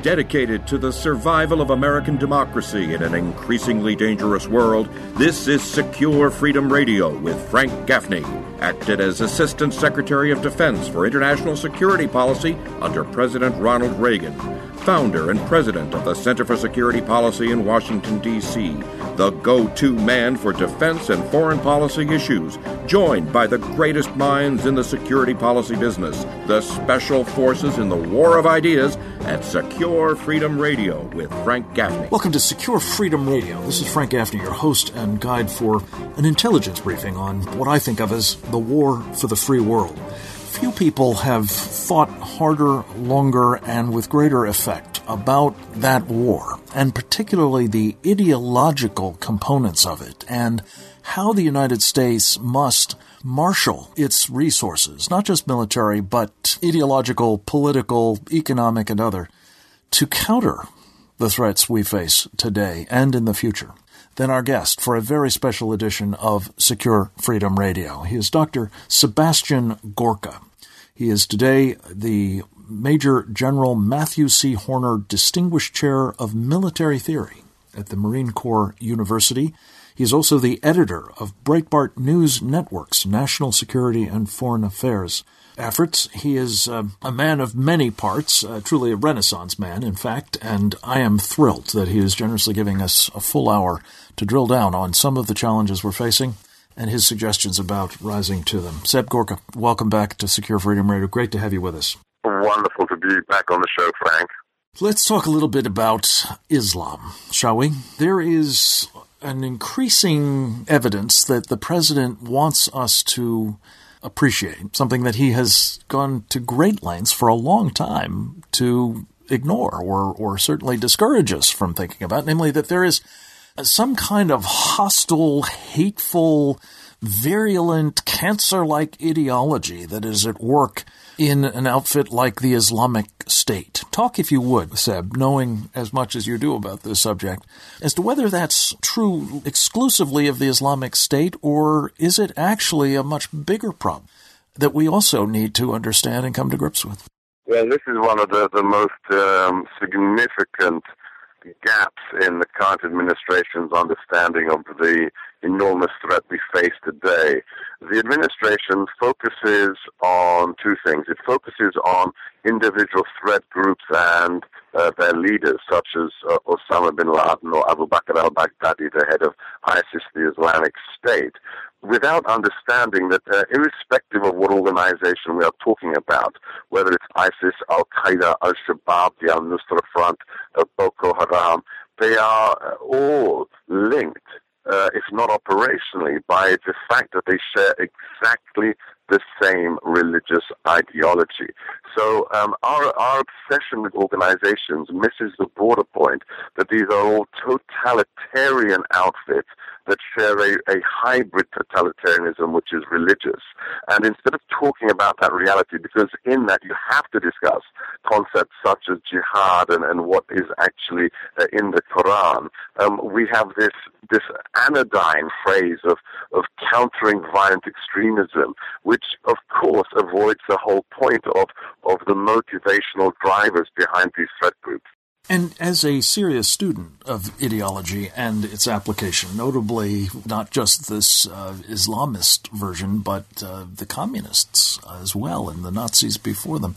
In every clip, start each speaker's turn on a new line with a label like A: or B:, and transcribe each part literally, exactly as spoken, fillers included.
A: Dedicated to the survival of American democracy in an increasingly dangerous world, this is Secure Freedom Radio with Frank Gaffney, acted as Assistant Secretary of Defense for International Security Policy under President Ronald Reagan, founder and president of the Center for Security Policy in Washington, D C, the go-to man for defense and foreign policy issues, joined by the greatest minds in the security policy business, the special forces in the war of ideas, at Secure Freedom Radio with Frank Gaffney.
B: Welcome to Secure Freedom Radio. This is Frank Gaffney, your host and guide for an intelligence briefing on what I think of as the war for the free world. Few people have fought harder, longer, and with greater effect about that war, and particularly the ideological components of it, and how the United States must marshal its resources, not just military, but ideological, political, economic, and other, to counter the threats we face today and in the future. Then our guest for a very special edition of Secure Freedom Radio. He is Doctor Sebastian Gorka. He is today the Major General Matthew C. Horner Distinguished Chair of Military Theory at the Marine Corps University. He is also the editor of Breitbart News Network's National Security and Foreign Affairs efforts. He is uh, a man of many parts, uh, truly a Renaissance man, in fact, and I am thrilled that he is generously giving us a full hour to drill down on some of the challenges we're facing and his suggestions about rising to them. Seb Gorka, welcome back to Secure Freedom Radio. Great to have you with us.
C: Wonderful to be back on the show, Frank.
B: Let's talk a little bit about Islam, shall we? There is an increasing evidence that the president wants us to appreciate, something that he has gone to great lengths for a long time to ignore or, or certainly discourage us from thinking about, namely that there is some kind of hostile, hateful, virulent, cancer-like ideology that is at work in an outfit like the Islamic State. Talk, if you would, Seb, knowing as much as you do about this subject, as to whether that's true exclusively of the Islamic State, or is it actually a much bigger problem that we also need to understand and come to grips with?
C: Well, this is one of the, the most um, significant gaps in the current administration's understanding of the enormous threat we face today. The administration focuses on two things. It focuses on individual threat groups and uh, their leaders, such as uh, Osama bin Laden or Abu Bakr al-Baghdadi, the head of ISIS, the Islamic State, without understanding that uh, irrespective of what organization we are talking about, whether it's ISIS, Al-Qaeda, Al-Shabaab, the Al-Nusra Front, uh, Boko Haram, they are uh, all linked, uh, if not operationally, by the fact that they share exactly the same religious ideology. So um, our, our obsession with organizations misses the broader point that these are all totalitarian outfits that share a, a hybrid totalitarianism, which is religious. And instead of talking about that reality, because in that you have to discuss concepts such as jihad and, and what is actually uh, in the Quran, um, we have this this anodyne phrase of, of countering violent extremism, which, of course, avoids the whole point of, of the motivational drivers behind these threat groups.
B: And as a serious student of ideology and its application, notably not just this uh, Islamist version, but uh, the communists as well and the Nazis before them,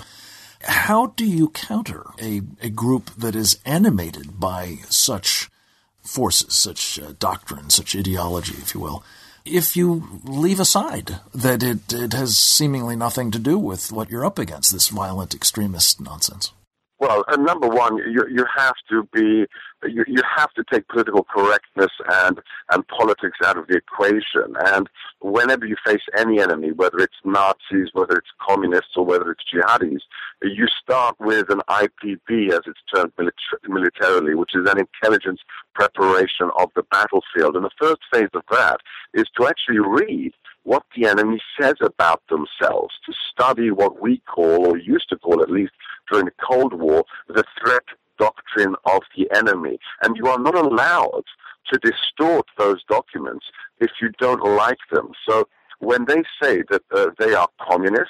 B: how do you counter a, a group that is animated by such forces, such uh, doctrine, such ideology, if you will, if you leave aside that it, it has seemingly nothing to do with what you're up against, this violent extremist nonsense?
C: Well, uh, number one, you you have to be you you have to take political correctness and and politics out of the equation. And whenever you face any enemy, whether it's Nazis, whether it's communists, or whether it's jihadis, you start with an I P B, as it's termed milita- militarily, which is an intelligence preparation of the battlefield. And the first phase of that is to actually read what the enemy says about themselves, to study what we call, or used to call at least during the Cold War, the threat doctrine of the enemy. And you are not allowed to distort those documents if you don't like them. So when they say that uh, they are communists,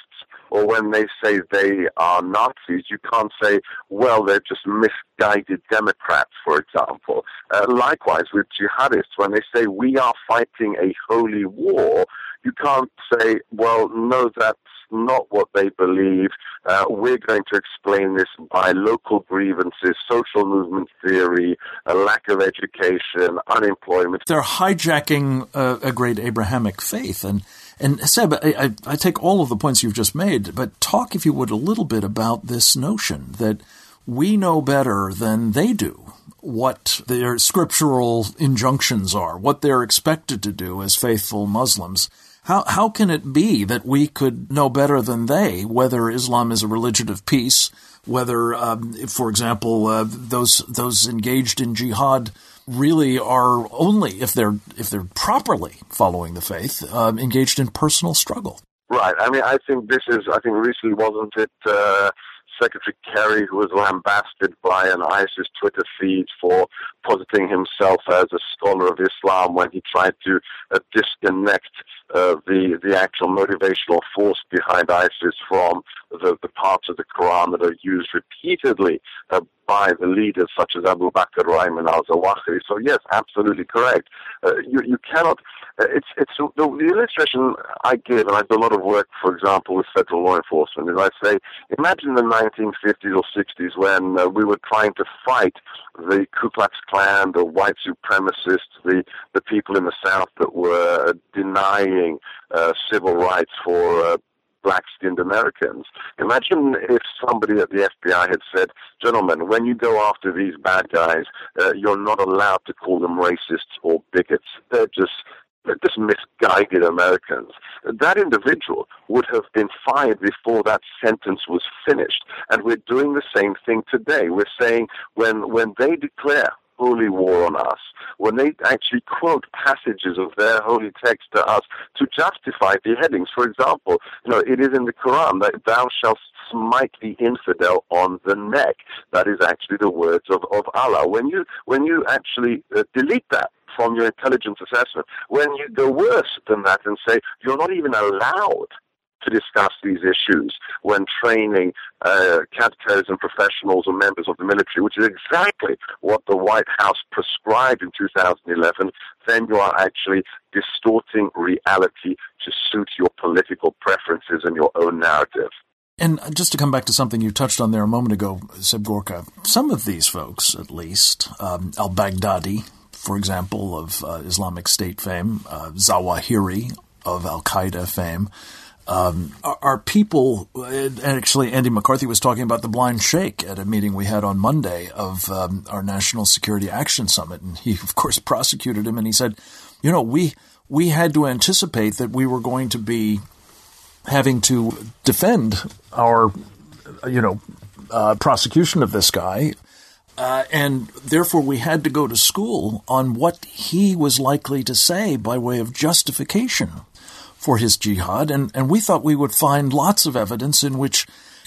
C: or when they say they are Nazis, you can't say, well, they're just misguided Democrats, for example. Uh, likewise with jihadists, when they say we are fighting a holy war, you can't say, well, no, that's not what they believe. Uh, we're going to explain this by local grievances, social movement theory, a lack of education, unemployment.
B: They're hijacking a, a great Abrahamic faith. And, and Seb, I, I, I take all of the points you've just made, but talk, if you would, a little bit about this notion that we know better than they do what their scriptural injunctions are, what they're expected to do as faithful Muslims. How how can it be that we could know better than they whether Islam is a religion of peace, whether, um, for example, uh, those those engaged in jihad really are only, if they're if they're properly following the faith, um, engaged in personal struggle?
C: Right. I mean, I think this is. I think recently, wasn't it Uh, Secretary Kerry, who was lambasted by an ISIS Twitter feed for positing himself as a scholar of Islam when he tried to uh, disconnect uh, the the actual motivational force behind ISIS from the, the parts of the Quran that are used repeatedly uh, by the leaders such as Abu Bakr or Ayman al-Zawahiri. So yes, absolutely correct. Uh, you you cannot. Uh, it's it's the, the illustration I give, and I do a lot of work, for example, with federal law enforcement. Is I say, imagine the nineteen fifties or sixties when uh, we were trying to fight the Ku Klux Klan, the white supremacists, the the people in the South that were denying uh, civil rights for Uh, black-skinned Americans. Imagine if somebody at the F B I had said, gentlemen, when you go after these bad guys, uh, you're not allowed to call them racists or bigots. They're just they're just misguided Americans. That individual would have been fired before that sentence was finished. And we're doing the same thing today. We're saying when when they declare holy war on us, when they actually quote passages of their holy text to us to justify beheadings. For example, you know, it is in the Quran that thou shalt smite the infidel on the neck. That is actually the words of, of Allah. When you when you actually uh, delete that from your intelligence assessment, when you go worse than that and say you're not even allowed to discuss these issues when training uh, counterterrorism professionals or members of the military, which is exactly what the White House prescribed in two thousand eleven, then you are actually distorting reality to suit your political preferences and your own narrative.
B: And just to come back to something you touched on there a moment ago, Seb Gorka, some of these folks, at least, um, al-Baghdadi, for example, of uh, Islamic State fame, uh, Zawahiri of Al-Qaeda fame, Um, are, are people, and actually Andy McCarthy was talking about the blind sheikh at a meeting we had on Monday of um, our National Security Action Summit, and he, of course, prosecuted him, and he said, you know, we we had to anticipate that we were going to be having to defend our, you know, uh, prosecution of this guy, uh, and therefore we had to go to school on what he was likely to say by way of justification for his jihad, and, and we thought we would find lots of evidence in which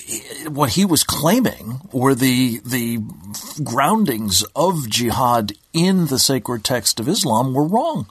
B: what he was claiming were the the groundings of jihad in the sacred text of Islam were wrong.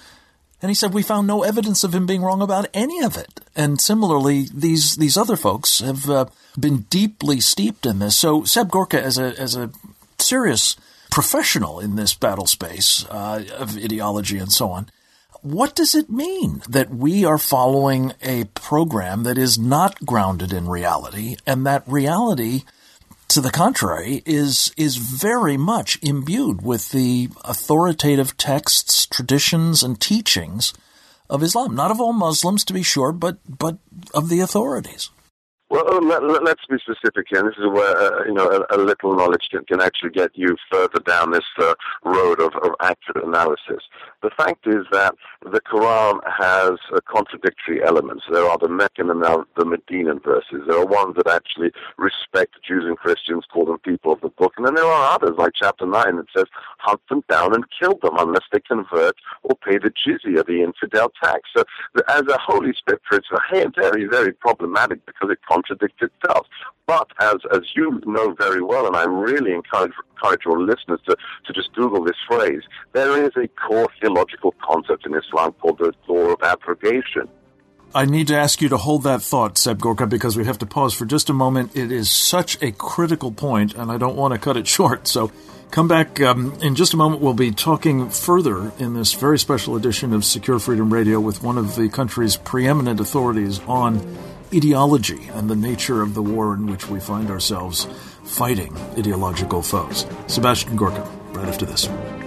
B: And he said we found no evidence of him being wrong about any of it. And similarly, these these other folks have uh, been deeply steeped in this. So Seb Gorka, as a as a serious professional in this battle space uh, of ideology and so on, what does it mean that we are following a program that is not grounded in reality, and that reality, to the contrary, is is very much imbued with the authoritative texts, traditions, and teachings of Islam? Not of all Muslims, to be sure, but but of the authorities.
C: Well, let, let, let's be specific here. And this is where uh, you know a, a little knowledge can, can actually get you further down this uh, road of, of accurate analysis. The fact is that the Quran has uh, contradictory elements. There are the Meccan and now the Medinan verses. There are ones that actually respect Jews and Christians, call them people of the book, and then there are others, like chapter nine, that says hunt them down and kill them unless they convert or pay the jizya, the infidel tax. So, as a holy scripture, it's very, very problematic because it contradicts itself. But as as you know very well, and I really encourage encourage your listeners to, to just Google this phrase, there is a core theological concept in Islam called the law of abrogation.
B: I need to ask you to hold that thought, Seb Gorka, because we have to pause for just a moment. It is such a critical point, and I don't want to cut it short. So come back um, in just a moment. We'll be talking further in this very special edition of Secure Freedom Radio with one of the country's preeminent authorities on ideology and the nature of the war in which we find ourselves fighting ideological foes. Sebastian Gorka, right after this.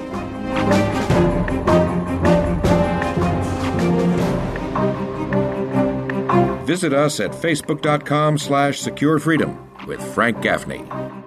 A: Visit us at facebook.com slash Secure Freedom with Frank Gaffney.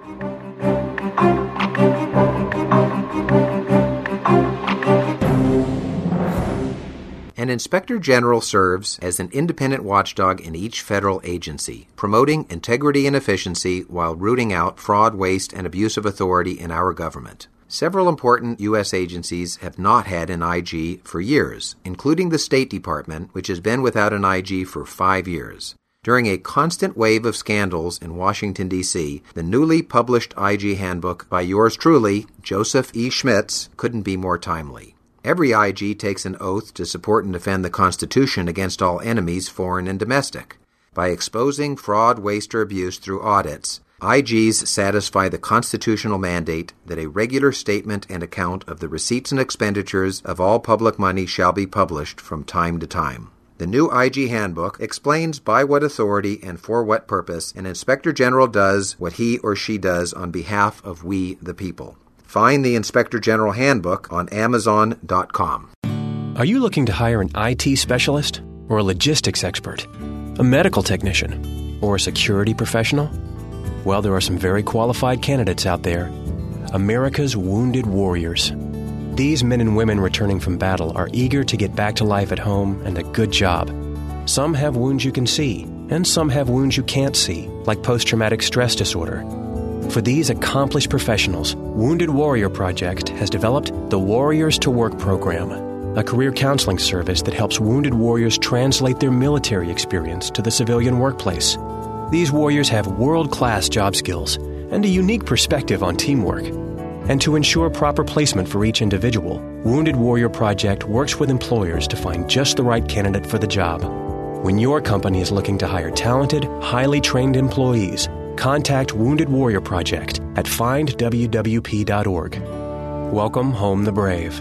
D: An inspector general serves as an independent watchdog in each federal agency, promoting integrity and efficiency while rooting out fraud, waste, and abuse of authority in our government. Several important U S agencies have not had an I G for years, including the State Department, which has been without an I G for five years. During a constant wave of scandals in Washington, D C, the newly published I G handbook by yours truly, Joseph E. Schmitz, couldn't be more timely. Every I G takes an oath to support and defend the Constitution against all enemies, foreign and domestic. By exposing fraud, waste, or abuse through audits, I Gs satisfy the constitutional mandate that a regular statement and account of the receipts and expenditures of all public money shall be published from time to time. The new I G handbook explains by what authority and for what purpose an inspector general does what he or she does on behalf of we the people. Find the Inspector General Handbook on amazon dot com.
E: Are you looking to hire an I T specialist or a logistics expert, a medical technician, or a security professional? Well, there are some very qualified candidates out there. America's Wounded Warriors. These men and women returning from battle are eager to get back to life at home and a good job. Some have wounds you can see, and some have wounds you can't see, like post-traumatic stress disorder. For these accomplished professionals, Wounded Warrior Project has developed the Warriors to Work program, a career counseling service that helps wounded warriors translate their military experience to the civilian workplace. These warriors have world-class job skills and a unique perspective on teamwork. And to ensure proper placement for each individual, Wounded Warrior Project works with employers to find just the right candidate for the job. When your company is looking to hire talented, highly trained employees, contact Wounded Warrior Project at find w w p dot org. Welcome home the brave.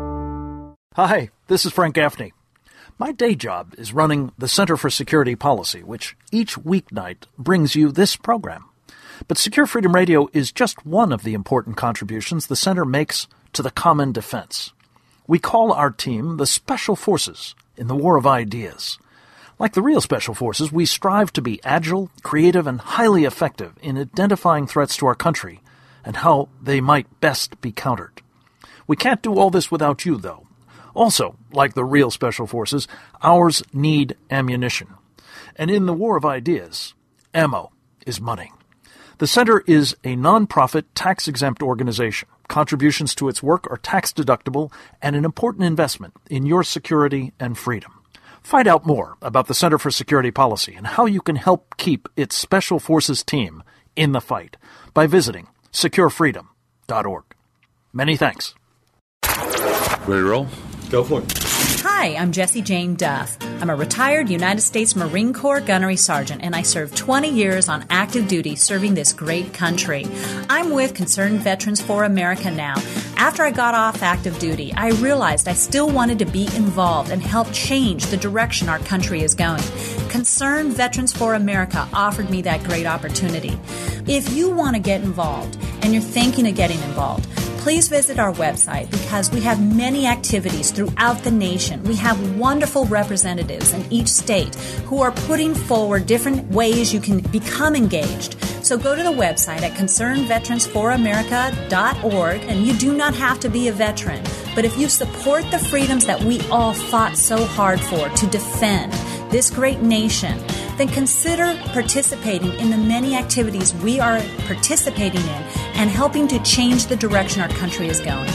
B: Hi, this is Frank Gaffney. My day job is running the Center for Security Policy, which each weeknight brings you this program. But Secure Freedom Radio is just one of the important contributions the Center makes to the common defense. We call our team the Special Forces in the War of Ideas. Like the real Special Forces, we strive to be agile, creative, and highly effective in identifying threats to our country and how they might best be countered. We can't do all this without you, though. Also, like the real Special Forces, ours need ammunition. And in the War of Ideas, ammo is money. The Center is a non-profit, tax-exempt organization. Contributions to its work are tax-deductible and an important investment in your security and freedom. Find out more about the Center for Security Policy and how you can help keep its Special Forces team in the fight by visiting secure freedom dot org. Many thanks.
F: Ready to roll?
B: Go for it.
G: Hi, I'm Jessie Jane Duff. I'm a retired United States Marine Corps gunnery sergeant, and I served twenty years on active duty serving this great country. I'm with Concerned Veterans for America now. After I got off active duty, I realized I still wanted to be involved and help change the direction our country is going. Concerned Veterans for America offered me that great opportunity. If you want to get involved and you're thinking of getting involved, please visit our website because we have many activities throughout the nation. We have wonderful representatives in each state who are putting forward different ways you can become engaged. So go to the website at concerned veterans for america dot org, and you do not have to be a veteran. But if you support the freedoms that we all fought so hard for to defend this great nation, then consider participating in the many activities we are participating in and helping to change the direction our country is going.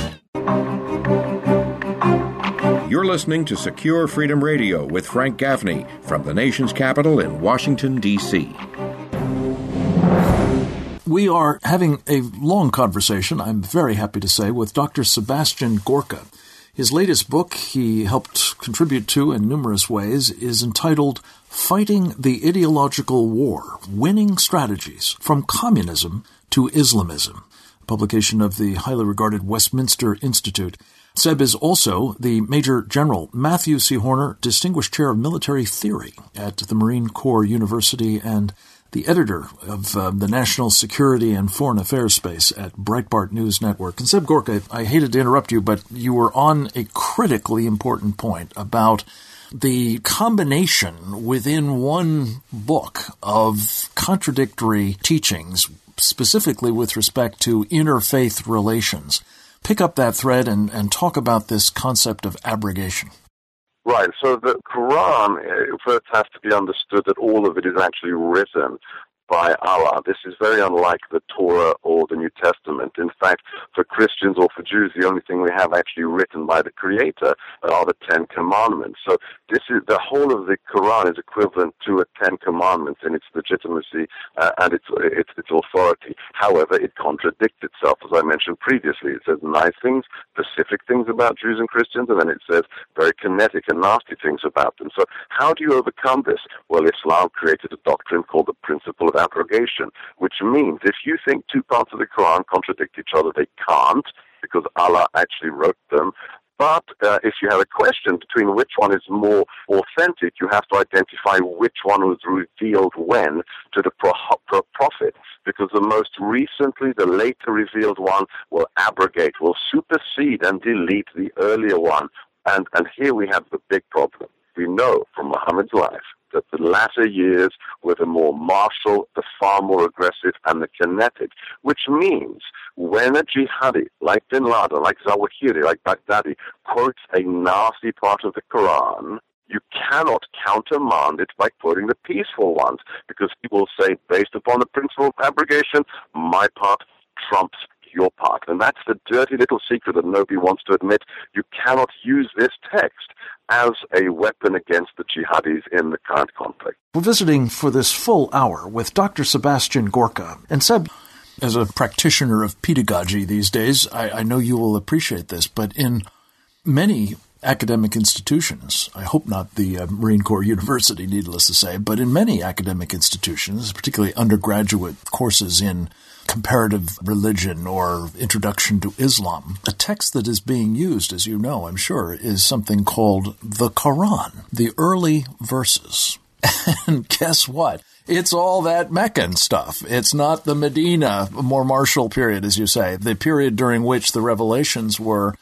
A: You're listening to Secure Freedom Radio with Frank Gaffney from the nation's capital in Washington, D C
B: We are having a long conversation, I'm very happy to say, with Doctor Sebastian Gorka. His latest book he helped contribute to in numerous ways is entitled Fighting the Ideological War, Winning Strategies from Communism to Islamism, publication of the highly regarded Westminster Institute. Seb is also the Major General Matthew C. Horner Distinguished Chair of Military Theory at the Marine Corps University and the editor of uh, the National Security and Foreign Affairs Space at Breitbart News Network. And Seb Gorka, I hated to interrupt you, but you were on a critically important point about the combination within one book of contradictory teachings, specifically with respect to interfaith relations. Pick up that thread and, and talk about this concept of abrogation.
C: Right, so the Quran first has to be understood that all of it is actually written by Allah. This is very unlike the Torah or the New Testament. In fact, for Christians or for Jews, the only thing we have actually written by the Creator are the Ten Commandments. So this is the whole of the Quran is equivalent to a Ten Commandments in its legitimacy uh, and its, its its authority. However, it contradicts itself, as I mentioned previously. It says nice things, specific things about Jews and Christians, and then it says very kinetic and nasty things about them. So how do you overcome this? Well, Islam created a doctrine called the principle of abrogation, which means if you think two parts of the Quran contradict each other, they can't, because Allah actually wrote them. But uh, if you have a question between which one is more authentic, you have to identify which one was revealed when to the pro- pro- prophet, because the most recently, the later revealed one will abrogate, will supersede and delete the earlier one. And, and here we have the big problem. We know from Muhammad's life that the latter years were the more martial, the far more aggressive, and the kinetic, which means when a jihadi, like Bin Laden, like Zawahiri, like Baghdadi, quotes a nasty part of the Quran, you cannot countermand it by quoting the peaceful ones, because he will say, based upon the principle of abrogation, my part trumps your part. And that's the dirty little secret that nobody wants to admit. You cannot use this text as a weapon against the jihadis in the current conflict.
B: We're visiting for this full hour with Doctor Sebastian Gorka. And Seb, as a practitioner of pedagogy these days, I, I know you will appreciate this, but in many academic institutions, I hope not the uh, Marine Corps University, needless to say, but in many academic institutions, particularly undergraduate courses in comparative religion or introduction to Islam, a text that is being used, as you know, I'm sure, is something called the Quran, the early verses. And guess what? It's all that Meccan stuff. It's not the Medina, more martial period, as you say, the period during which the revelations were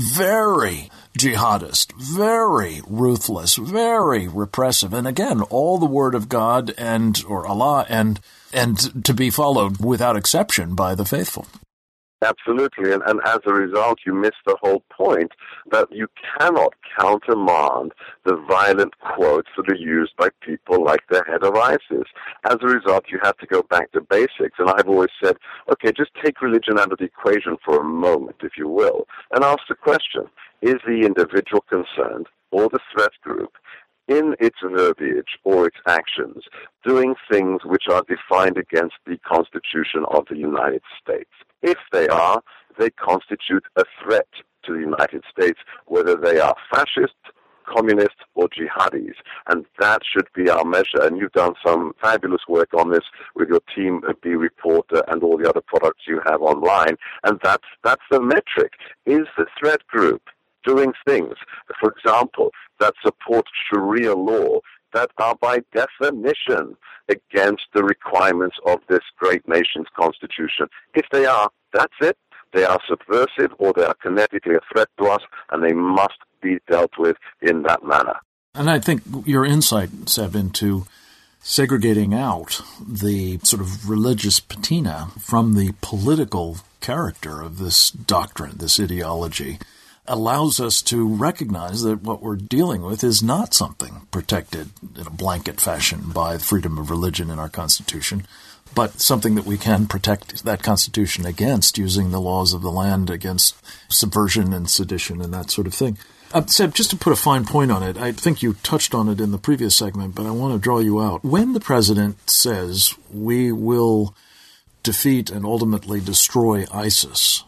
B: very jihadist, very ruthless, very repressive. And again, all the word of God and, or Allah, and and to be followed without exception by the faithful.
C: Absolutely, and, and as a result, you miss the whole point that you cannot countermand the violent quotes that are used by people like the head of ISIS. As a result, you have to go back to basics, and I've always said, okay, just take religion out of the equation for a moment, if you will, and ask the question, is the individual concerned, or the threat group, in its verbiage or its actions, doing things which are defined against the Constitution of the United States? If they are, they constitute a threat to the United States, whether they are fascist, communist, or jihadis. And that should be our measure. And you've done some fabulous work on this with your team at B Reporter and all the other products you have online. And that's, that's the metric. Is the threat group doing things, for example, that support Sharia law, that are by definition against the requirements of this great nation's constitution? If they are, that's it. They are subversive or they are kinetically a threat to us, and they must be dealt with in that manner.
B: And I think your insight, Seb, into segregating out the sort of religious patina from the political character of this doctrine, this ideology, allows us to recognize that what we're dealing with is not something protected in a blanket fashion by freedom of religion in our Constitution, but something that we can protect that Constitution against using the laws of the land against subversion and sedition and that sort of thing. Uh, Seb, just to put a fine point on it, I think you touched on it in the previous segment, but I want to draw you out. When the president says we will defeat and ultimately destroy ISIS,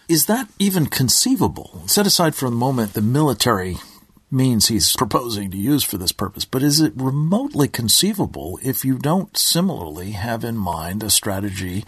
B: Is that even conceivable? Set aside for the moment the military means he's proposing to use for this purpose, but is it remotely conceivable if you don't similarly have in mind a strategy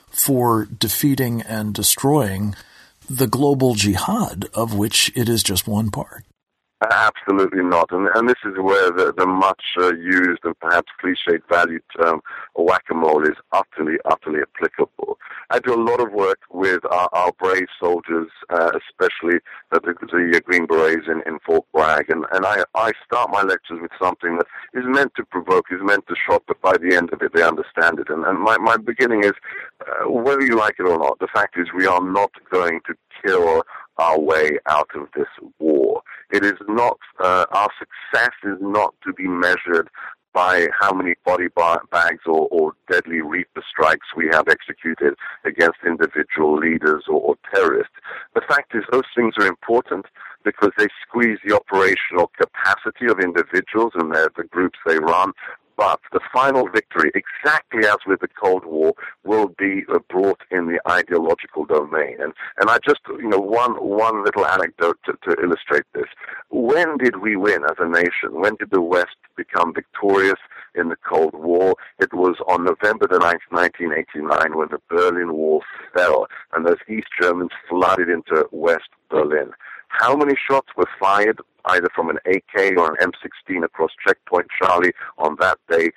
B: for defeating and destroying the global jihad of which it is just one part?
C: Absolutely not. And, and this is where the, the much uh, used and perhaps cliched value term whack-a-mole is utterly, utterly applicable. I do a lot of work with our, our brave soldiers, uh, especially the, the, the Green Berets in, in Fort Bragg. And, and I, I start my lectures with something that is meant to provoke, is meant to shock, but by the end of it, they understand it. And, and my, my beginning is, uh, whether you like it or not, the fact is we are not going to kill our way out of this war. It is not, uh, our success is not to be measured by how many body bags or, or deadly Reaper strikes we have executed against individual leaders or, or terrorists. The fact is those things are important because they squeeze the operational capacity of individuals and the, the groups they run. But the final victory, exactly as with the Cold War, will be uh, brought in the ideological domain. And and I just, you know, one one little anecdote to, to illustrate this. When did we win as a nation? When did the West become victorious in the Cold War? It was on November the ninth, nineteen eighty-nine, when the Berlin Wall fell, and those East Germans flooded into West Berlin. How many shots were fired, either from an A K or an M sixteen across Checkpoint Charlie on that day?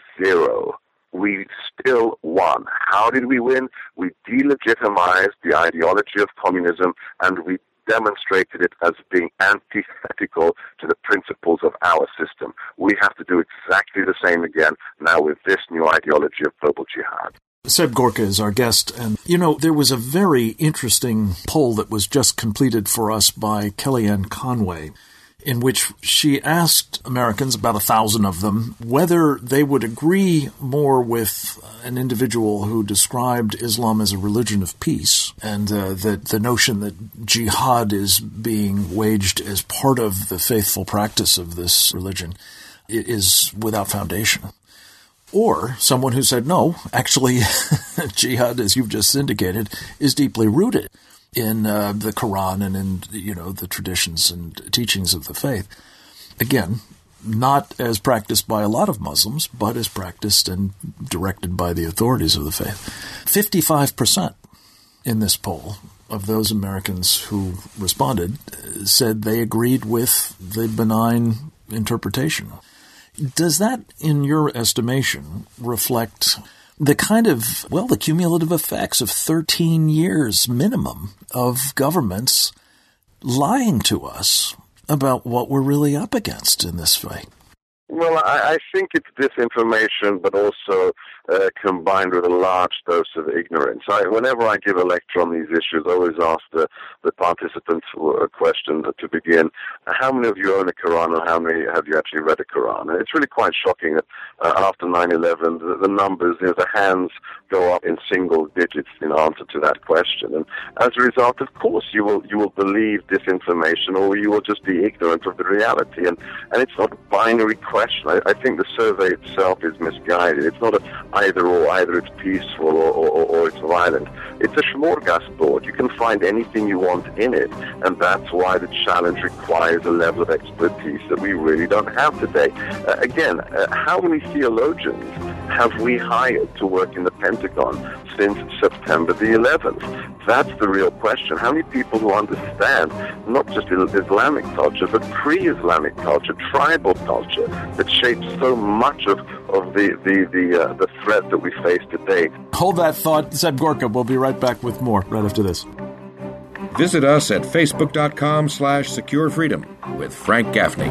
C: Zero. We still won. How did we win? We delegitimized the ideology of communism, and we demonstrated it as being antithetical to the principles of our system. We have to do exactly the same again now with this new ideology of global jihad.
B: Seb Gorka is our guest, and, you know, there was a very interesting poll that was just completed for us by Kellyanne Conway, in which she asked Americans, about a thousand of them, whether they would agree more with an individual who described Islam as a religion of peace, and uh, that the notion that jihad is being waged as part of the faithful practice of this religion is without foundation. Or someone who said, no, actually, jihad, as you've just indicated, is deeply rooted in uh, the Quran and in, you know, the traditions and teachings of the faith. Again, not as practiced by a lot of Muslims, but as practiced and directed by the authorities of the faith. fifty-five percent in this poll of those Americans who responded said they agreed with the benign interpretation. Does that, in your estimation, reflect the kind of, well, the cumulative effects of thirteen years minimum of governments lying to us about what we're really up against in this fight?
C: Well, I, I think it's disinformation, but also uh, combined with a large dose of ignorance. I, whenever I give a lecture on these issues, I always ask the, the participants a question to begin: how many of you own a Quran, or how many have you actually read a Quran? And it's really quite shocking that uh, after nine eleven, the, the numbers, you know, the hands go up in single digits in answer to that question. And as a result, of course, you will you will believe disinformation, or you will just be ignorant of the reality. And, and it's not a binary question. I, I think the survey itself is misguided. It's not a either or, either it's peaceful or, or, or it's violent. It's a smorgasbord. You can find anything you want in it, and that's why the challenge requires a level of expertise that we really don't have today. Uh, again, uh, how many theologians have we hired to work in the Pentagon since September the eleventh? That's the real question. How many people who understand not just Islamic culture, but pre-Islamic culture, tribal culture, that shapes so much of, of the the the, uh, the threat that we face today?
B: Hold that thought, Seb Gorka. We'll be right back with more right after this.
A: Visit us at facebook.com slash secure freedom with Frank Gaffney.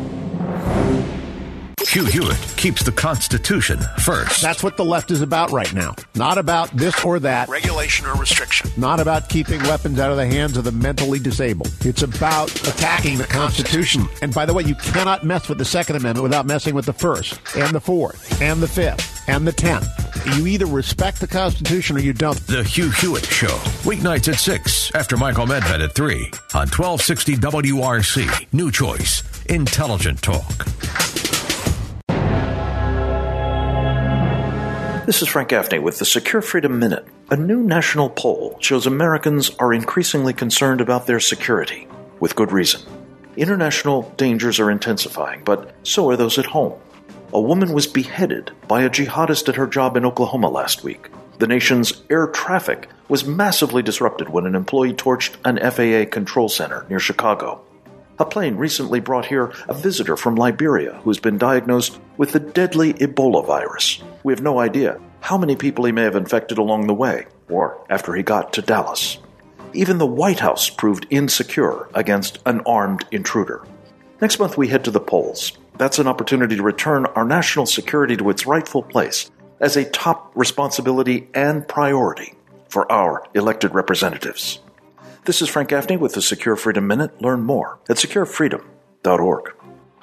H: Hugh Hewitt keeps the Constitution first.
I: That's what the left is about right now. Not about this or that.
H: Regulation or restriction.
I: Not about keeping weapons out of the hands of the mentally disabled. It's about attacking the Constitution. And by the way, you cannot mess with the Second Amendment without messing with the First, and the Fourth, and the Fifth, and the Tenth. You either respect the Constitution or you don't.
H: The Hugh Hewitt Show. Weeknights at six, after Michael Medved at three, on twelve sixty W R C. New Choice. Intelligent Talk.
B: This is Frank Gaffney with the Secure Freedom Minute. A new national poll shows Americans are increasingly concerned about their security, with good reason. International dangers are intensifying, but so are those at home. A woman was beheaded by a jihadist at her job in Oklahoma last week. The nation's air traffic was massively disrupted when an employee torched an F A A control center near Chicago. A plane recently brought here a visitor from Liberia who has been diagnosed with the deadly Ebola virus. We have no idea how many people he may have infected along the way, or after he got to Dallas. Even the White House proved insecure against an armed intruder. Next month we head to the polls. That's an opportunity to return our national security to its rightful place as a top responsibility and priority for our elected representatives. This is Frank Gaffney with the Secure Freedom Minute. Learn more at secure freedom dot org.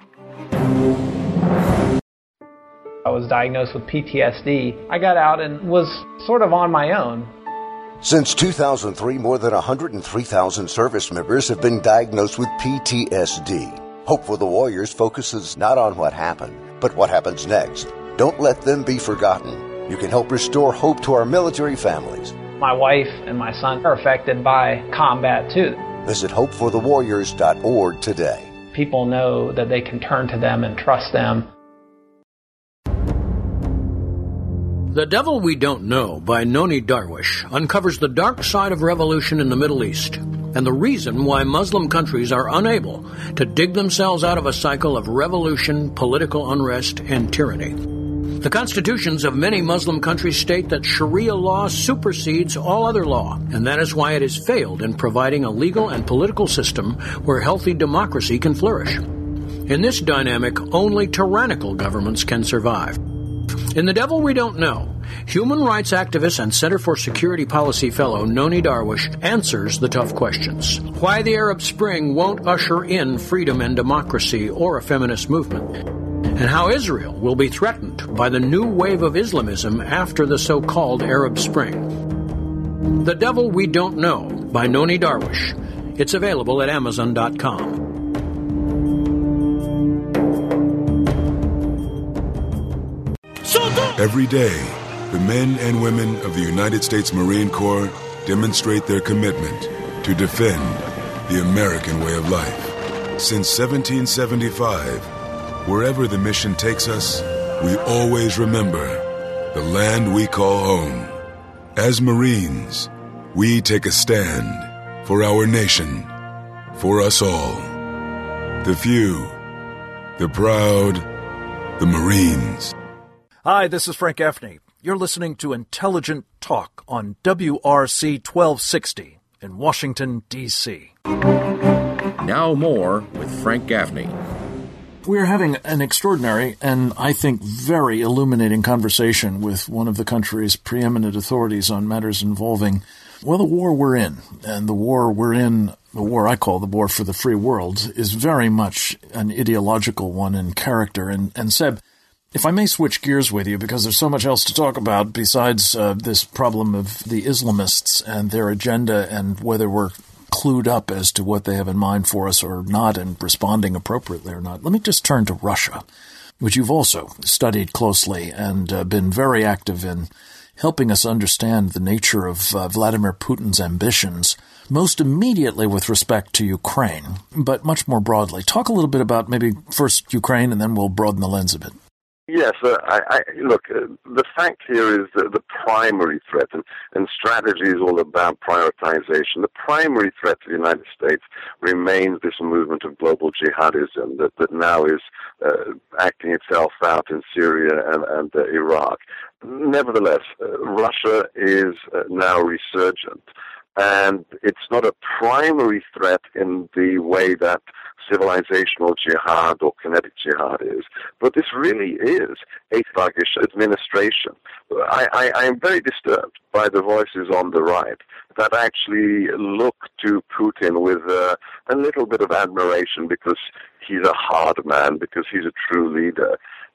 J: I was diagnosed with P T S D. I got out and was sort of on my own.
K: Since two thousand three, more than one hundred three thousand service members have been diagnosed with P T S D. Hope for the Warriors focuses not on what happened, but what happens next. Don't let them be forgotten. You can help restore hope to our military families.
J: My wife and my son are affected by combat too.
K: Visit hope for the warriors dot org today.
J: People know that they can turn to them and trust them.
L: The Devil We Don't Know by Noni Darwish uncovers the dark side of revolution in the Middle East and the reason why Muslim countries are unable to dig themselves out of a cycle of revolution, political unrest, and tyranny. The constitutions of many Muslim countries state that Sharia law supersedes all other law, and that is why it has failed in providing a legal and political system where healthy democracy can flourish. In this dynamic, only tyrannical governments can survive. In The Devil We Don't Know, human rights activist and Center for Security Policy fellow Noni Darwish answers the tough questions. Why the Arab Spring won't usher in freedom and democracy or a feminist movement, and how Israel will be threatened by the new wave of Islamism after the so-called Arab Spring. The Devil We Don't Know by Noni Darwish. It's available at amazon dot com.
M: Every day, the men and women of the United States Marine Corps demonstrate their commitment to defend the American way of life. Since seventeen seventy-five, wherever the mission takes us, we always remember the land we call home. As Marines, we take a stand for our nation, for us all. The few, the proud, the Marines.
B: Hi, this is Frank Gaffney. You're listening to Intelligent Talk on W R C twelve sixty in Washington, D C
A: Now more with Frank Gaffney.
B: We're having an extraordinary and, I think, very illuminating conversation with one of the country's preeminent authorities on matters involving, well, the war we're in. And the war we're in, the war I call the war for the free world, is very much an ideological one in character. And, and Seb, if I may switch gears with you, because there's so much else to talk about besides uh, this problem of the Islamists and their agenda and whether we're clued up as to what they have in mind for us or not and responding appropriately or not. Let me just turn to Russia, which you've also studied closely and uh, been very active in helping us understand the nature of uh, Vladimir Putin's ambitions, most immediately with respect to Ukraine, but much more broadly. Talk a little bit about maybe first Ukraine and then we'll broaden the lens a bit.
C: Yes, uh, I, I, look, uh, the fact here is the, the primary threat, and, and strategy is all about prioritization. The primary threat to the United States remains this movement of global jihadism that, that now is uh, acting itself out in Syria and, and uh, Iraq. Nevertheless, uh, Russia is uh, now resurgent, and it's not a primary threat in the way that civilizational jihad or kinetic jihad is, but this really is a thuggish administration. I, I, I am very disturbed by the voices on the right that actually look to Putin with uh, a little bit of admiration because he's a hard man, because he's a true leader.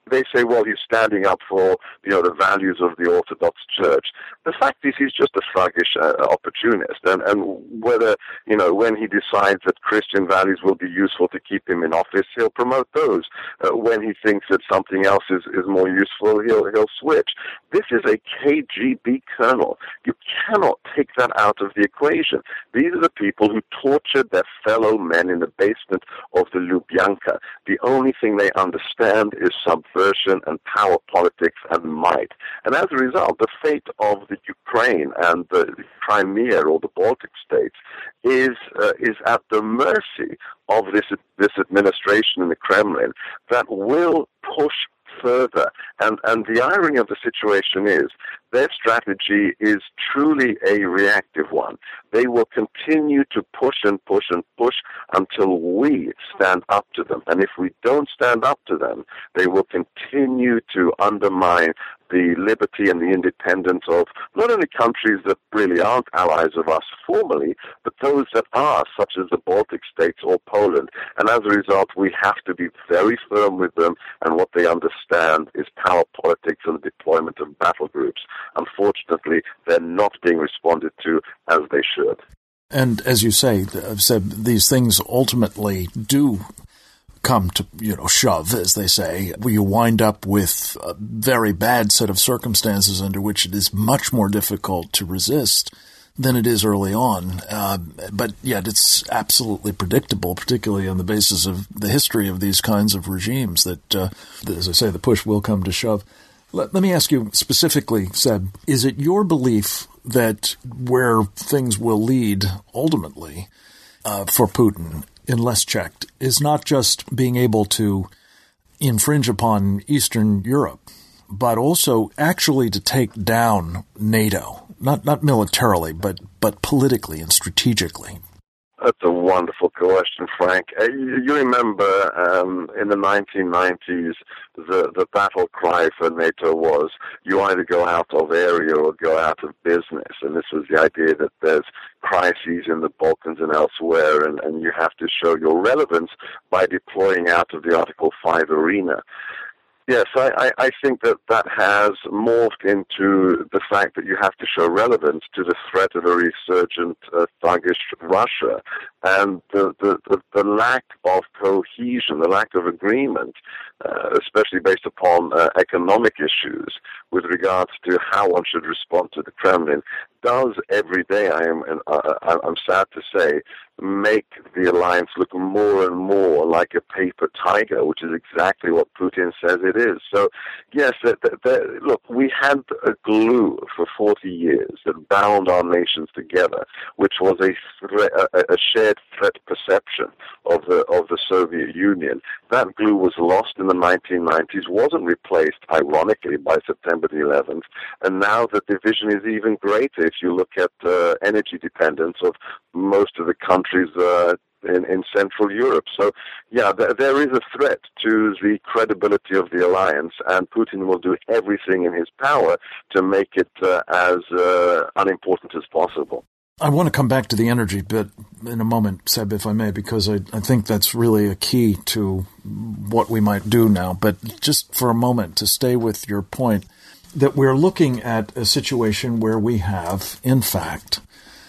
C: They say, well, he's standing up for, you know, the values of the Orthodox Church. The fact is he's just a sluggish uh, opportunist. And, and whether, you know, when he decides that Christian values will be useful to keep him in office, he'll promote those. Uh, when he thinks that something else is, is more useful, he'll, he'll switch. This is a K G B colonel. You cannot take that out of the equation. These are the people who tortured their fellow men in the basement of the Lubyanka. The only thing they understand is subversion and power politics and might. And as a result, the fate of the Ukraine and the Crimea or the Baltic states is uh, is at the mercy of this this administration in the Kremlin that will push further. And, and the irony of the situation is their strategy is truly a reactive one. They will continue to push and push and push until we stand up to them. And if we don't stand up to them, they will continue to undermine the liberty and the independence of not only countries that really aren't allies of us formally, but those that are, such as the Baltic states or Poland. And as a result, we have to be very firm with them, and what they understand is power politics and the deployment of battle groups. Unfortunately, they're not being responded to as they should.
B: And as you say, I've said these things ultimately do come to, you know, shove, as they say, where you wind up with a very bad set of circumstances under which it is much more difficult to resist than it is early on. Uh, but yet it's absolutely predictable, particularly on the basis of the history of these kinds of regimes, that, uh, as I say, the push will come to shove. Let, let me ask you specifically, Seb, is it your belief that where things will lead ultimately uh, for Putin, unless checked, is not just being able to infringe upon Eastern Europe, but also actually to take down NATO, not not militarily, but, but politically and strategically?
C: That's a wonderful question, Frank. Uh, you, you remember um, in the nineteen nineties, the, the battle cry for NATO was, you either go out of area or go out of business. And this was the idea that there's crises in the Balkans and elsewhere, and, and you have to show your relevance by deploying out of the Article five arena. Yes, I, I think that that has morphed into the fact that you have to show relevance to the threat of a resurgent uh, thuggish Russia, and the, the, the, the lack of cohesion, the lack of agreement, uh, especially based upon uh, economic issues with regards to how one should respond to the Kremlin, does every day, I am, uh, I'm sad to say, make the alliance look more and more like a paper tiger, which is exactly what Putin says it is. So, yes, the, the, the, look, we had a glue for forty years that bound our nations together, which was a, thre- a, a shared threat perception of the of the Soviet Union. That glue was lost in the nineteen nineties, wasn't replaced, ironically, by September the eleventh, and now the division is even greater if you look at uh, energy dependence of most of the countries uh, in, in Central Europe. So, yeah, th- there is a threat to the credibility of the alliance, and Putin will do everything in his power to make it uh, as uh, unimportant as possible.
B: I want to come back to the energy bit in a moment, Seb, if I may, because I, I think that's really a key to what we might do now. But just for a moment, to stay with your point, that we're looking at a situation where we have, in fact,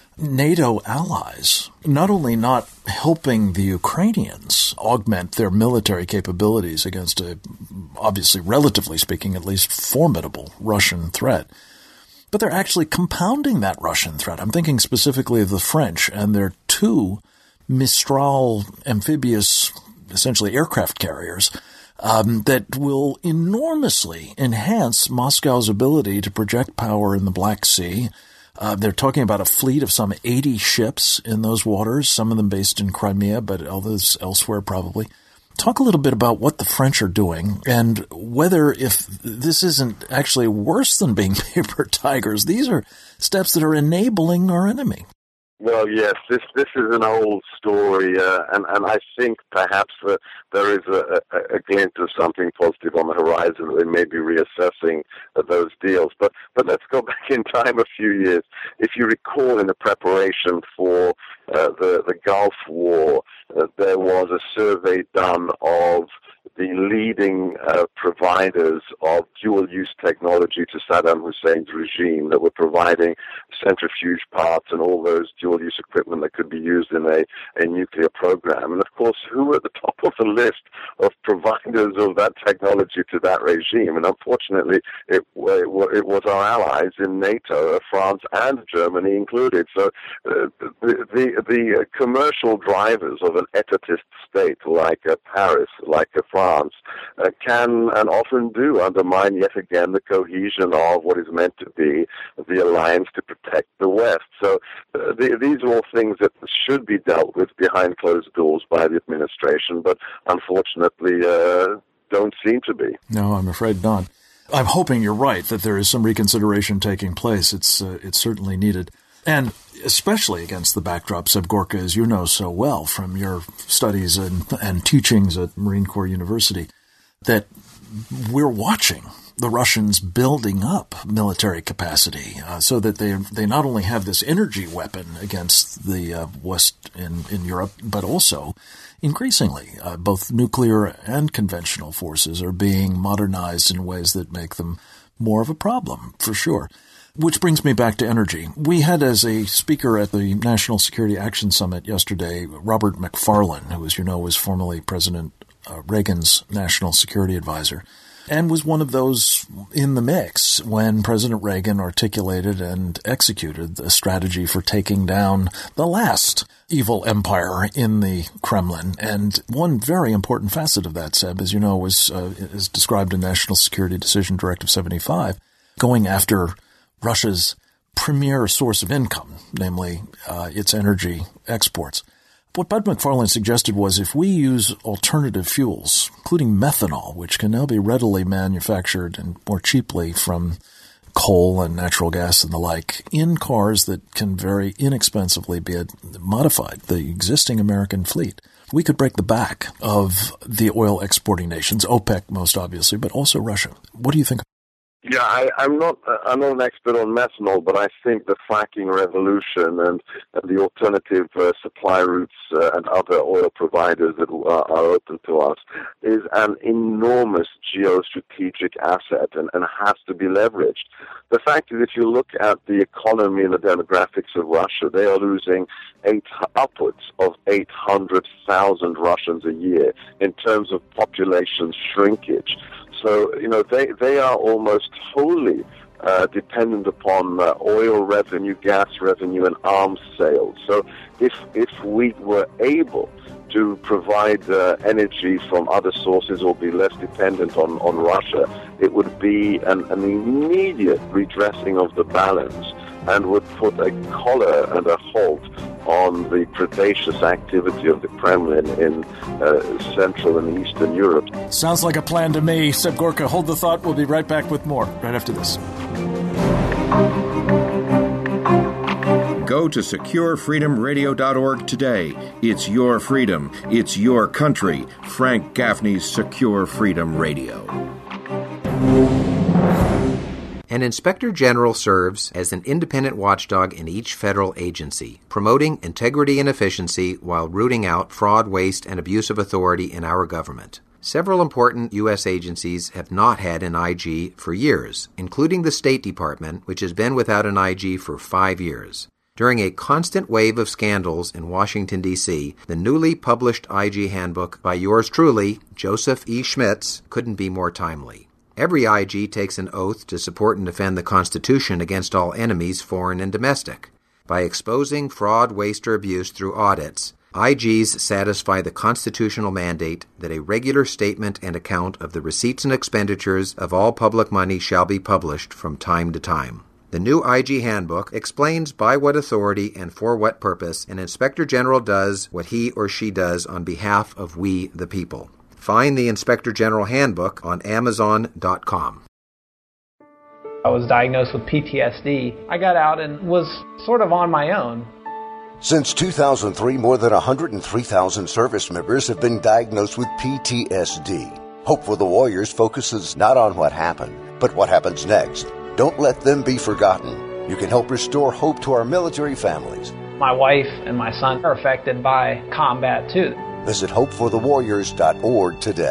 B: NATO allies not only not helping the Ukrainians augment their military capabilities against a, obviously, relatively speaking, at least formidable Russian threat, but they're actually compounding that Russian threat. I'm thinking specifically of the French and their two Mistral amphibious, essentially aircraft carriers, um, that will enormously enhance Moscow's ability to project power in the Black Sea. Uh, they're talking about a fleet of some eighty ships in those waters, some of them based in Crimea, but others elsewhere probably. Talk a little bit about what the French are doing and whether, if this isn't actually worse than being paper tigers, these are steps that are enabling our enemy.
C: Well, yes, this this is an old story, uh, and, and I think perhaps uh, there is a, a, a glint of something positive on the horizon. They may be reassessing uh, those deals. But, but let's go back in time a few years. If you recall, in the preparation for uh, the, the Gulf War, uh, there was a survey done of the leading uh, providers of dual-use technology to Saddam Hussein's regime, that were providing centrifuge parts and all those dual-use equipment that could be used in a, a nuclear program. And of course, who were at the top of the list of providers of that technology to that regime? And unfortunately, it, it, it was our allies in NATO, France and Germany included. So uh, the, the, the commercial drivers of an etatist state like uh, Paris, like uh, France, uh, can and often do undermine yet again the cohesion of what is meant to be the alliance to protect the West. So uh, the, these are all things that should be dealt with behind closed doors by the administration, but unfortunately uh, don't seem to be.
B: No, I'm afraid not. I'm hoping you're right that there is some reconsideration taking place. It's uh, it's certainly needed. And especially against the backdrop, Seb Gorka, as you know so well from your studies and, and teachings at Marine Corps University, that we're watching the Russians building up military capacity uh, so that they they not only have this energy weapon against the uh, West in, in Europe, but also increasingly uh, both nuclear and conventional forces are being modernized in ways that make them more of a problem, for sure. Which brings me back to energy. We had as a speaker at the National Security Action Summit yesterday, Robert McFarlane, who, as you know, was formerly President uh, Reagan's national security advisor, and was one of those in the mix when President Reagan articulated and executed a strategy for taking down the last evil empire in the Kremlin. And one very important facet of that, Seb, as you know, was uh, is described in National Security Decision Directive seventy-five, going after Russia's premier source of income, namely uh, its energy exports. What Bud McFarlane suggested was if we use alternative fuels, including methanol, which can now be readily manufactured and more cheaply from coal and natural gas and the like, in cars that can very inexpensively be modified, the existing American fleet, we could break the back of the oil exporting nations, OPEC most obviously, but also Russia. What do you think?
C: Yeah, I, I'm not. Uh, I'm not an expert on methanol, but I think the fracking revolution and, and the alternative uh, supply routes uh, and other oil providers that uh, are open to us is an enormous geostrategic asset and, and has to be leveraged. The fact is, if you look at the economy and the demographics of Russia, they are losing eight upwards of eight hundred thousand Russians a year in terms of population shrinkage. So, you know, they, they are almost wholly uh, dependent upon uh, oil revenue, gas revenue, and arms sales. So if if we were able to provide uh, energy from other sources or be less dependent on, on Russia, it would be an, an immediate redressing of the balance and would put a collar and a halt on the predacious activity of the Kremlin in uh, Central and Eastern Europe.
B: Sounds like a plan to me. Seb Gorka, hold the thought. We'll be right back with more right after this.
A: Go to secure freedom radio dot org today. It's your freedom. It's your country. Frank Gaffney's Secure Freedom Radio.
D: An inspector general serves as an independent watchdog in each federal agency, promoting integrity and efficiency while rooting out fraud, waste, and abuse of authority in our government. Several important U S agencies have not had an I G for years, including the State Department, which has been without an I G for five years. During a constant wave of scandals in Washington, D C, the newly published I G handbook by yours truly, Joseph E. Schmitz, couldn't be more timely. Every I G takes an oath to support and defend the Constitution against all enemies, foreign and domestic. By exposing fraud, waste, or abuse through audits, I Gs satisfy the constitutional mandate that a regular statement and account of the receipts and expenditures of all public money shall be published from time to time. The new I G handbook explains by what authority and for what purpose an inspector general does what he or she does on behalf of we the people. Find the Inspector General Handbook on Amazon dot com.
J: I was diagnosed with P T S D. I got out and was sort of on my own.
K: Since two thousand three, more than one hundred three thousand service members have been diagnosed with P T S D. Hope for the Warriors focuses not on what happened, but what happens next. Don't let them be forgotten. You can help restore hope to our military families.
J: My wife and my son are affected by combat too.
K: Visit hope for the warriors dot org today.
J: P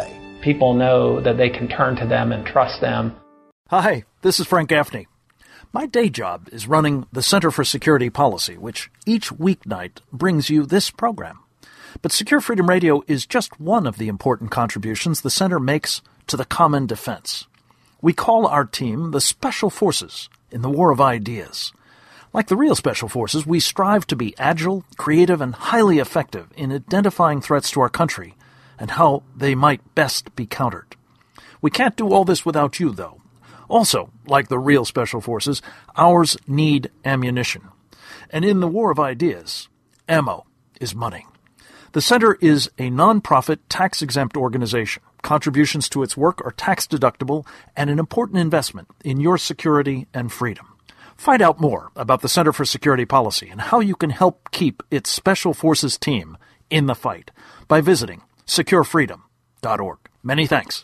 J: people know that they can turn to them and trust them.
B: Hi, this is Frank Gaffney. My day job is running the Center for Security Policy, which each weeknight brings you this program. But Secure Freedom Radio is just one of the important contributions the Center makes to the common defense. We call our team the Special Forces in the War of Ideas. Like the real Special Forces, we strive to be agile, creative, and highly effective in identifying threats to our country and how they might best be countered. We can't do all this without you, though. Also, like the real Special Forces, ours need ammunition. And in the War of Ideas, ammo is money. The Center is a nonprofit, tax-exempt organization. Contributions to its work are tax-deductible and an important investment in your security and freedom. Find out more about the Center for Security Policy and how you can help keep its Special Forces team in the fight by visiting secure freedom dot org. Many thanks.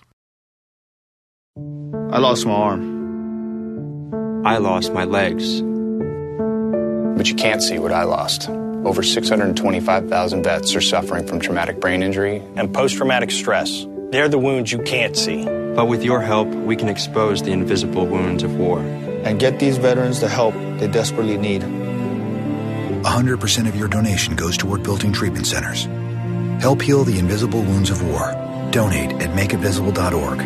N: I lost my arm.
O: I lost my legs.
N: But you can't see what I lost. Over six hundred twenty-five thousand vets are suffering from traumatic brain injury
P: and post-traumatic stress. They're the wounds you can't see.
O: But with your help, we can expose the invisible wounds of war.
Q: And get these veterans the help they desperately need.
R: one hundred percent of your donation goes toward building treatment centers. Help heal the invisible wounds of war. Donate at make it visible dot org.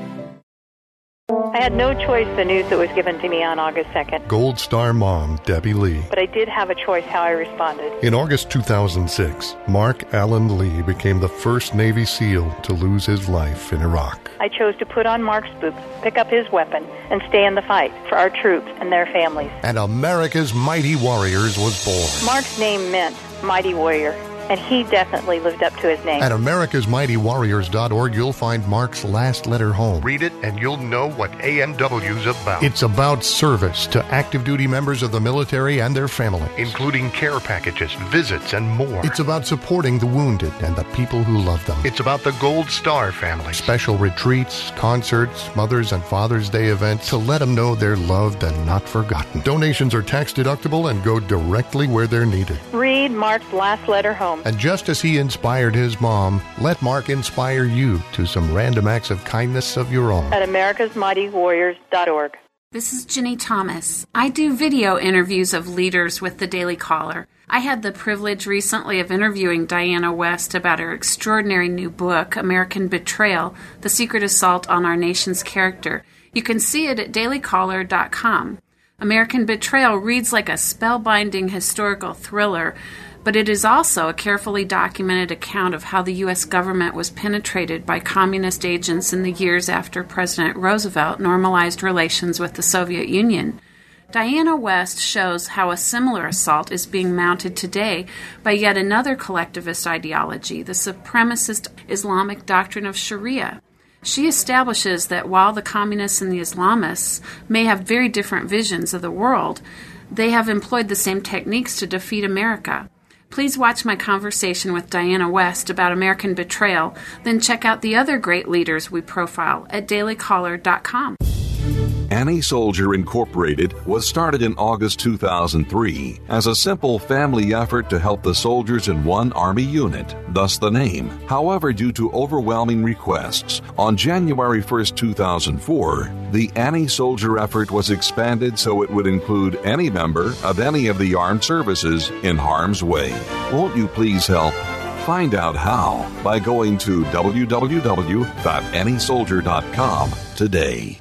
S: I had no choice the news that was given to me on August second.
T: Gold Star mom, Debbie Lee.
S: But I did have a choice how I responded.
T: In August two thousand six, Mark Allen Lee became the first Navy SEAL to lose his life in Iraq.
S: I chose to put on Mark's boots, pick up his weapon, and stay in the fight for our troops and their families.
T: And America's Mighty Warriors was born.
S: Mark's name meant Mighty Warrior, and he definitely lived up to his name.
T: At americas mighty warriors dot org, you'll find Mark's last letter home. Read it, and you'll know what A M W's about. It's about service to active duty members of the military and their families, including care packages, visits, and more. It's about supporting the wounded and the people who love them. It's about the Gold Star family. Special retreats, concerts, Mother's and Father's Day events to let them know they're loved and not forgotten. Donations are tax deductible and go directly where they're needed.
S: Read Mark's last letter home.
T: And just as he inspired his mom, let Mark inspire you to some random acts of kindness of your own.
S: At americas mighty warriors dot org.
U: This is Jenny Thomas. I do video interviews of leaders with the Daily Caller. I had the privilege recently of interviewing Diana West about her extraordinary new book, American Betrayal, The Secret Assault on Our Nation's Character. You can see it at daily caller dot com. American Betrayal reads like a spellbinding historical thriller, but it is also a carefully documented account of how the U S government was penetrated by communist agents in the years after President Roosevelt normalized relations with the Soviet Union. Diana West shows how a similar assault is being mounted today by yet another collectivist ideology, the supremacist Islamic doctrine of Sharia. She establishes that while the communists and the Islamists may have very different visions of the world, they have employed the same techniques to defeat America. Please watch my conversation with Diana West about American Betrayal, then check out the other great leaders we profile at daily caller dot com.
V: Annie Soldier Incorporated was started in August two thousand three as a simple family effort to help the soldiers in one Army unit, thus the name. However, due to overwhelming requests, on January first, two thousand four, the Annie Soldier effort was expanded so it would include any member of any of the armed services in harm's way. Won't you please help? Find out how by going to w w w dot annie soldier dot com today.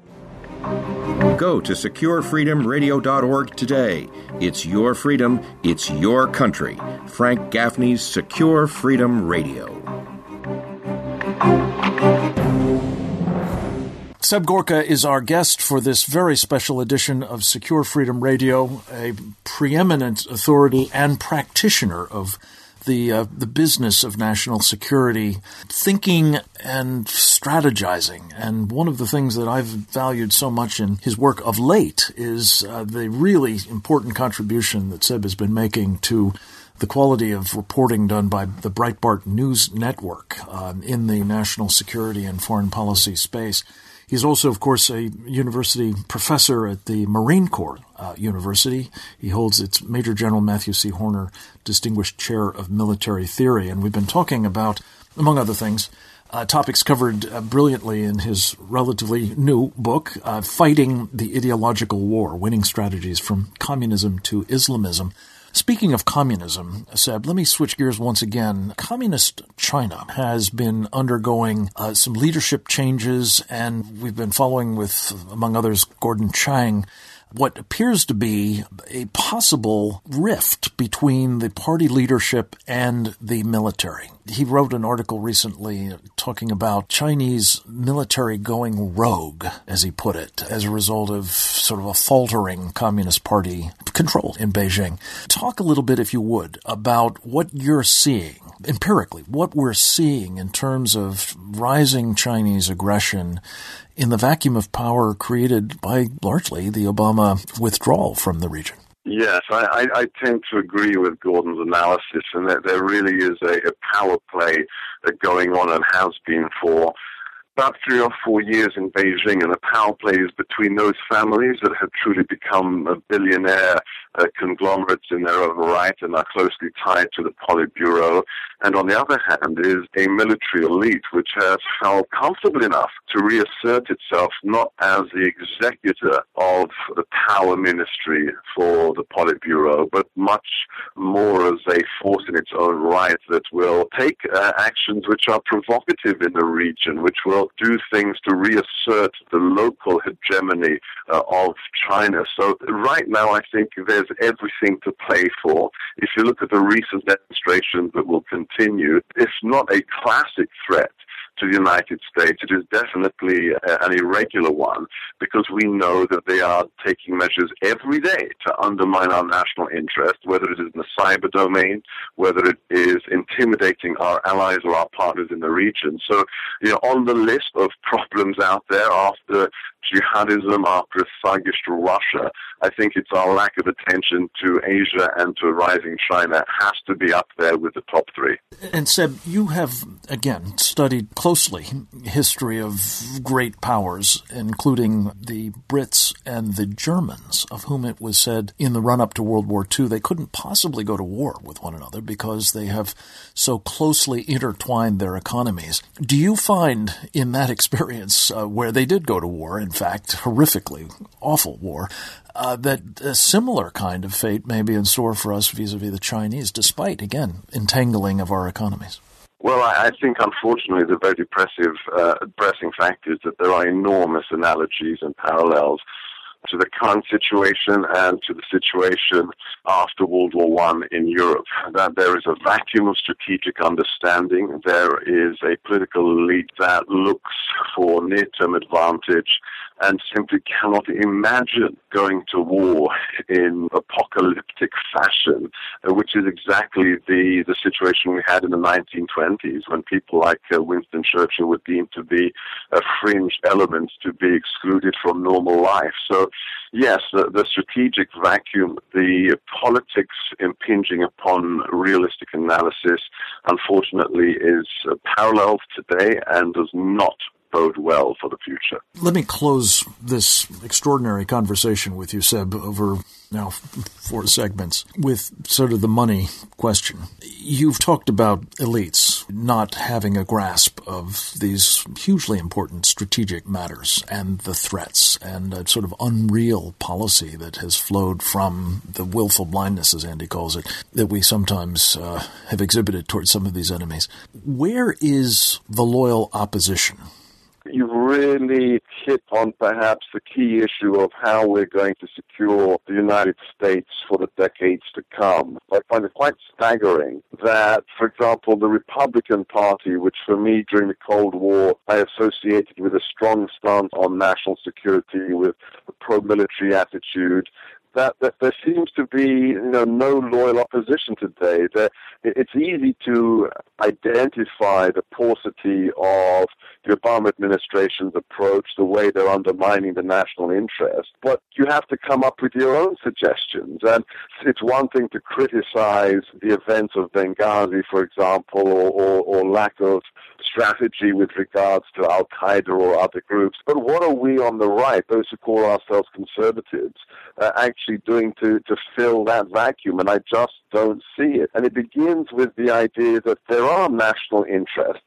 A: Go to secure freedom radio dot org today. It's your freedom, it's your country. Frank Gaffney's Secure Freedom Radio.
B: Seb Gorka is our guest for this very special edition of Secure Freedom Radio, a preeminent authority and practitioner of the uh, the business of national security, thinking and strategizing. And one of the things that I've valued so much in his work of late is uh, the really important contribution that Seb has been making to the quality of reporting done by the Breitbart News Network um, in the national security and foreign policy space. He's also, of course, a university professor at the Marine Corps uh, University. He holds its Major General Matthew C. Horner Distinguished Chair of Military Theory. And we've been talking about, among other things, uh, topics covered uh, brilliantly in his relatively new book, uh, Fighting the Ideological War, Winning Strategies from Communism to Islamism. Speaking of communism, Seb, let me switch gears once again. Communist China has been undergoing uh, some leadership changes, and we've been following with, among others, Gordon Chang, what appears to be a possible rift between the party leadership and the military. He wrote an article recently talking about Chinese military going rogue, as he put it, as a result of sort of a faltering Communist Party control in Beijing. Talk a little bit, if you would, about what you're seeing, empirically, what we're seeing in terms of rising Chinese aggression in the vacuum of power created by largely the Obama withdrawal from the region.
C: Yes, I, I, I tend to agree with Gordon's analysis, and that there really is a, a power play going on and has been for about three or four years in Beijing, and the power play is between those families that have truly become a billionaire uh, conglomerates in their own right and are closely tied to the Politburo, and on the other hand is a military elite which has felt comfortable enough to reassert itself not as the executor of the power ministry for the Politburo, but much more as a force in its own right that will take uh, actions which are provocative in the region, which will do things to reassert the local hegemony uh, of China. So right now I think there's everything to play for. If you look at the recent demonstrations that will continue, it's not a classic threat to the United States. It is definitely an irregular one, because we know that they are taking measures every day to undermine our national interest, whether it is in the cyber domain, whether it is intimidating our allies or our partners in the region. So, you know, on the list of problems out there after jihadism, after a thuggish Russia, I think it's our lack of attention to Asia and to rising China has to be up there with the top three.
B: And Seb, you have, again, studied closely history of great powers, including the Brits and the Germans, of whom it was said in the run-up to World War Two they couldn't possibly go to war with one another because they have so closely intertwined their economies. Do you find in that experience, uh, where they did go to war, in fact, horrifically awful war, Uh, that a similar kind of fate may be in store for us vis-a-vis the Chinese, despite, again, entangling of our economies?
C: Well, I, I think, unfortunately, the very depressive, uh, depressing fact is that there are enormous analogies and parallels to the current situation and to the situation after World War One in Europe. That there is a vacuum of strategic understanding. There is a political elite that looks for near-term advantage and simply cannot imagine going to war in apocalyptic fashion, uh, which is exactly the, the situation we had in the nineteen twenties, when people like uh, Winston Churchill were deemed to be uh, fringe elements to be excluded from normal life. So, yes, the, the strategic vacuum, the politics impinging upon realistic analysis, unfortunately, is uh, paralleled today and does not bode well for the future.
B: Let me close this extraordinary conversation with you, Seb, over now four segments, with sort of the money question. You've talked about elites not having a grasp of these hugely important strategic matters and the threats, and a sort of unreal policy that has flowed from the willful blindness, as Andy calls it, that we sometimes uh, have exhibited towards some of these enemies. Where is the loyal opposition?
C: You've really hit on perhaps the key issue of how we're going to secure the United States for the decades to come. I find it quite staggering that, for example, the Republican Party, which for me during the Cold War I associated with a strong stance on national security, with a pro-military attitude, That, that there seems to be you know, no loyal opposition today. That it's easy to identify the paucity of the Obama administration's approach, the way they're undermining the national interest, but you have to come up with your own suggestions. And it's one thing to criticize the events of Benghazi, for example, or, or, or lack of strategy with regards to Al-Qaeda or other groups, but what are we on the right, those who call ourselves conservatives, uh, actually doing to, to fill that vacuum? And I just don't see it. And it begins with the idea that there are national interests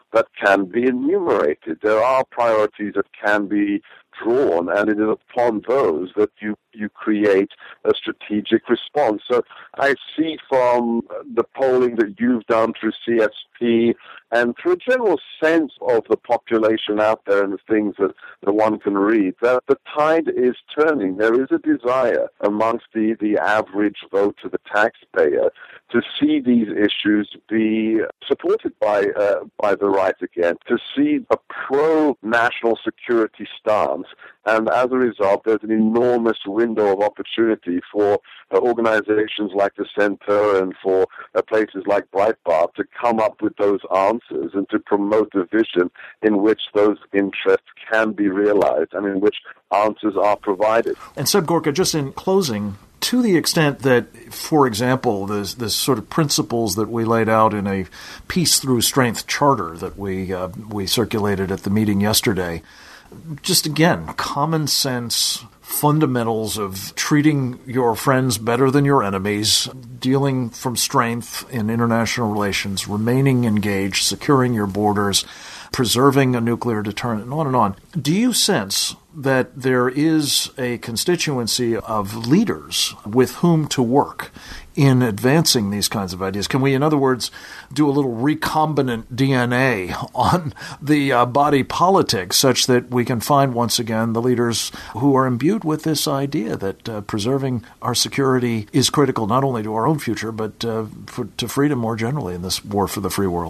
C: that can be enumerated. There are priorities that can be drawn, and it is upon those that you, you create a strategic response. So I see from the polling that you've done through C S P and through a general sense of the population out there and the things that, that one can read, that the tide is turning. There is a desire amongst the, the average voter, the taxpayer, to see these issues be supported by uh, by the right again, to see a pro-national security stance. And as a result, there's an enormous window of opportunity for uh, organizations like the Center and for uh, places like Breitbart to come up with those answers and to promote a vision in which those interests can be realized and in which answers are provided.
B: And Seb Gorka, just in closing, to the extent that, for example, there's this sort of principles that we laid out in a Peace Through Strength charter that we uh, we circulated at the meeting yesterday, just again, common sense fundamentals of treating your friends better than your enemies, dealing from strength in international relations, remaining engaged, securing your borders, preserving a nuclear deterrent, and on and on. Do you sense that there is a constituency of leaders with whom to work in advancing these kinds of ideas? Can we, in other words, do a little recombinant D N A on the uh, body politic such that we can find, once again, the leaders who are imbued with this idea that uh, preserving our security is critical not only to our own future, but uh, for, to freedom more generally in this war for the free world?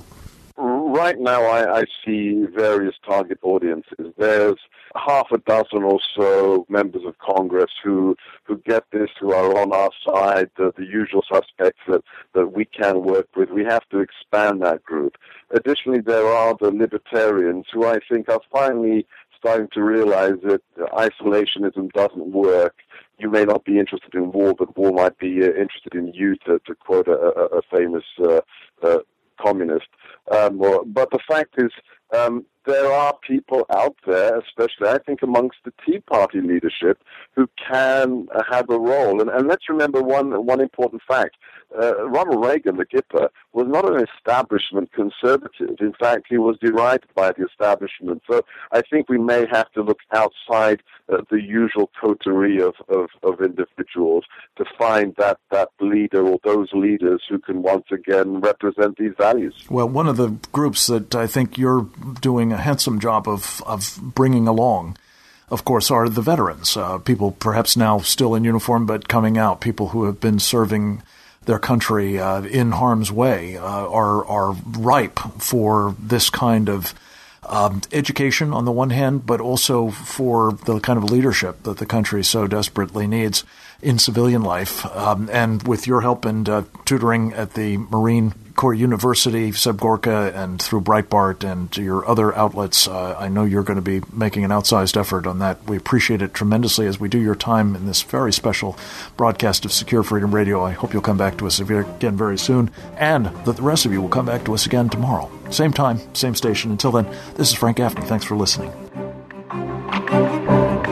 C: Right now, I, I see various target audiences. There's half a dozen or so members of Congress who who get this, who are on our side, the, the usual suspects that, that we can work with. We have to expand that group. Additionally, there are the libertarians who I think are finally starting to realize that isolationism doesn't work. You may not be interested in war, but war might be uh, interested in you, to, to quote a, a, a famous uh, uh, communist. Um, or, but the fact is, um, there are people out there, especially I think amongst the Tea Party leadership, who can uh, have a role. And, and let's remember one one important fact. Uh, Ronald Reagan, the Gipper, was not an establishment conservative. In fact, he was derided by the establishment. So I think we may have to look outside uh, the usual coterie of, of, of individuals to find that, that leader or those leaders who can once again represent these values.
B: Well, one of the groups that I think you're doing a handsome job of, of bringing along, of course, are the veterans, uh, people perhaps now still in uniform but coming out, people who have been serving their country uh, in harm's way, uh, are are ripe for this kind of um, education on the one hand, but also for the kind of leadership that the country so desperately needs in civilian life. Um, and with your help and uh, tutoring at the Marine Corps University, Seb Gorka, and through Breitbart and your other outlets, uh, I know you're going to be making an outsized effort on that. We appreciate it tremendously as we do your time in this very special broadcast of Secure Freedom Radio. I hope you'll come back to us again very soon, and that the rest of you will come back to us again tomorrow. Same time, same station. Until then, this is Frank Gaffney. Thanks for listening.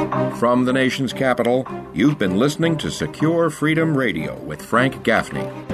A: From the nation's capital, you've been listening to Secure Freedom Radio with Frank Gaffney.